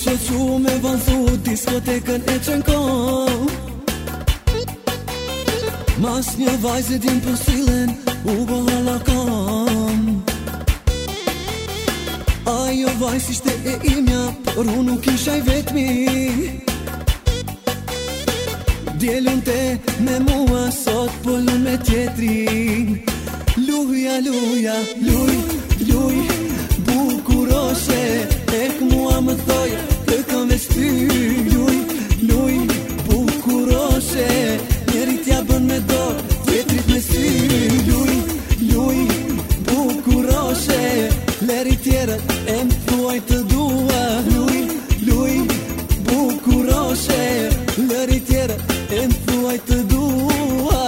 shoqu me vallëzu diskotekën e qënko. Mas një vajzë din për sillen u bëhala kam. Ajo vajzë ishte e imja, por unë nuk isha i vetmi. Djelun te me mua sot, po lun me tjetrin. Luja, luja, luj, luj, bukuroshe, ek mua më thoj, të kam vesty. Luj, luj, bukuroshe, njerit ja bën me dorë, tjetrit me sy. Luj, luj, bukuroshe, leri tjerët e më thuaj të dua. Luj, luj, bukuroshe, leri tjerët e më thuaj të dua.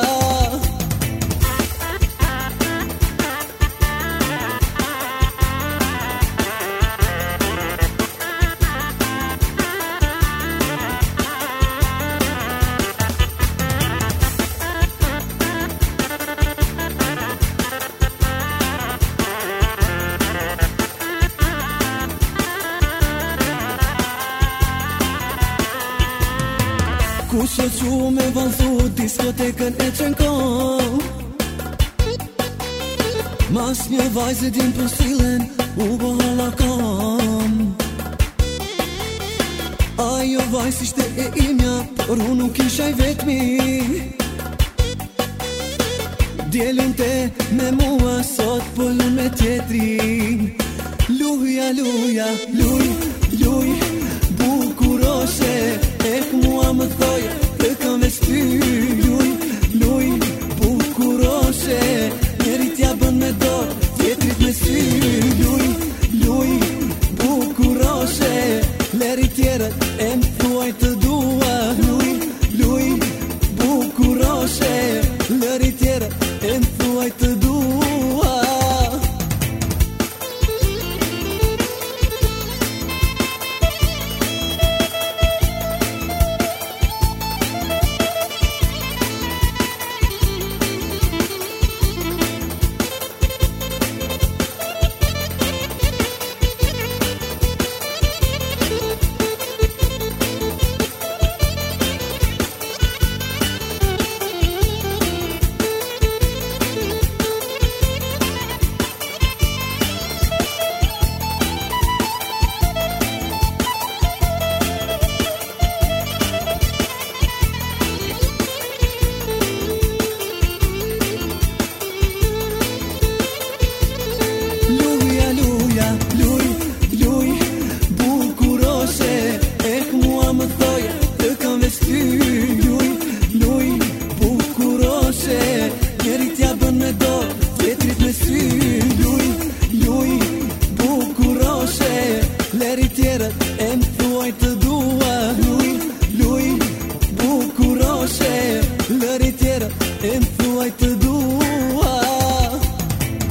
Ku shoqu me vallëzu diskotekën e qënko. Mas një vajzë din për sillen u bëhala kam. Ajo vajzë ishte e imja, por unë nuk isha i vetmi. Djelun te me mua sot, po lun me tjetrin. Luja, luja, luj, luj, bukuroshe, ek mua më thoj, të kam vesty. Luj, luj, bukuroshe, njerit ja bën me dorë, tjetrit me sy. Luj, luj, bukuroshe, leri tjerët